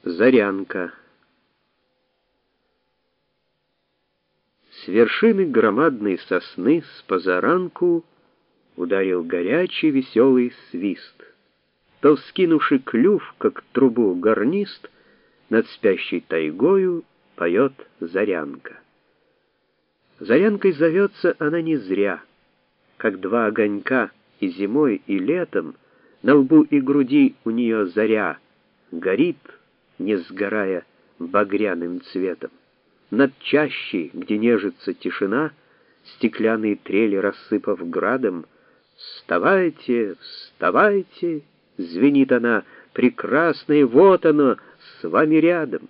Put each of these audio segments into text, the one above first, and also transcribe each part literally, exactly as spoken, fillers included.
Зарянка. С вершины громадной сосны с позаранку ударил горячий веселый свист. То, вскинувший клюв, как трубу гарнист, над спящей тайгою поет зарянка. Зарянкой зовется она не зря, как два огонька и зимой, и летом, на лбу и груди у нее заря горит, не сгорая багряным цветом. Над чащей, где нежится тишина, стеклянные трели рассыпав градом, «Вставайте, вставайте!» — звенит она, «прекрасное, вот оно, с вами рядом!»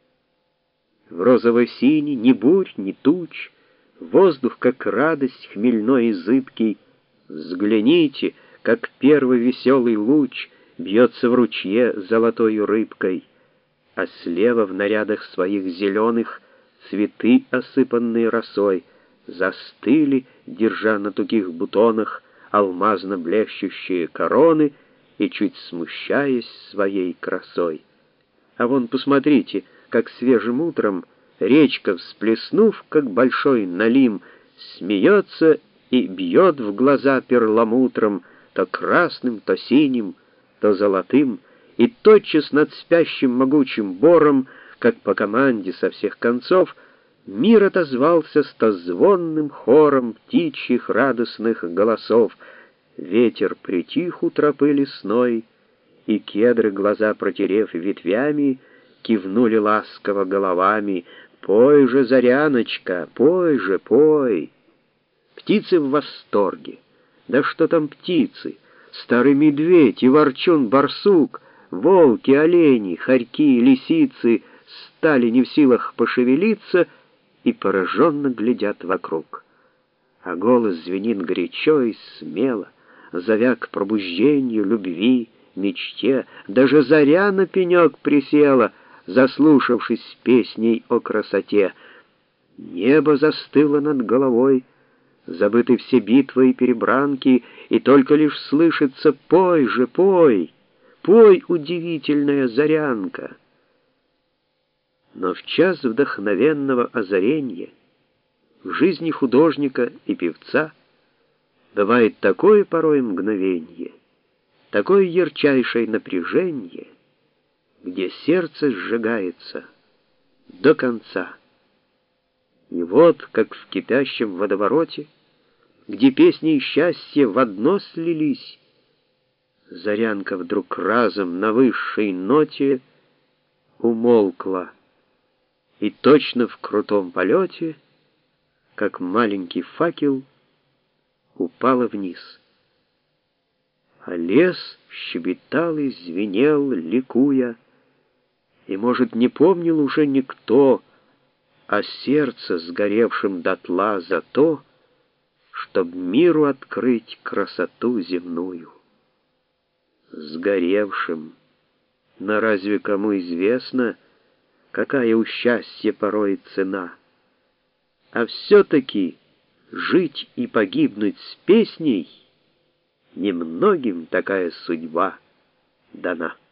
В розово-синий ни бурь, ни туч, воздух, как радость хмельной и зыбкий. Взгляните, как первый веселый луч бьется в ручье золотою рыбкой, а слева в нарядах своих зеленых цветы, осыпанные росой, застыли, держа на тугих бутонах алмазно блещущие короны и чуть смущаясь своей красой. А вон, посмотрите, как свежим утром речка, всплеснув, как большой налим, смеется и бьет в глаза перламутром, то красным, то синим, то золотым, и тотчас над спящим могучим бором, как по команде со всех концов, мир отозвался стозвонным хором птичьих радостных голосов. Ветер притих у тропы лесной, и кедры, глаза протерев ветвями, кивнули ласково головами: «Пой же, Заряночка, пой же, пой!» Птицы в восторге. Да что там птицы? Старый медведь и ворчун-барсук, волки, олени, хорьки, лисицы стали не в силах пошевелиться и пораженно глядят вокруг. А голос звенит горячо и смело, зовя к пробуждению, любви, мечте. Даже заря на пенек присела, заслушавшись песней о красоте. Небо застыло над головой, забыты все битвы и перебранки, и только лишь слышится: «Пой же, пой, пой, удивительная зарянка!» Но в час вдохновенного озарения в жизни художника и певца бывает такое порой мгновенье, такое ярчайшее напряжение, где сердце сжигается до конца. И вот, как в кипящем водовороте, где песни и счастье в одно слились, зарянка вдруг разом на высшей ноте умолкла, и точно в крутом полете, как маленький факел, упала вниз. А лес щебетал и звенел, ликуя, и, может, не помнил уже никто о сердце, сгоревшем дотла за то, чтоб миру открыть красоту земную. Сгоревшим, но разве кому известно, какая у счастья порой цена? А все-таки жить и погибнуть с песней немногим такая судьба дана.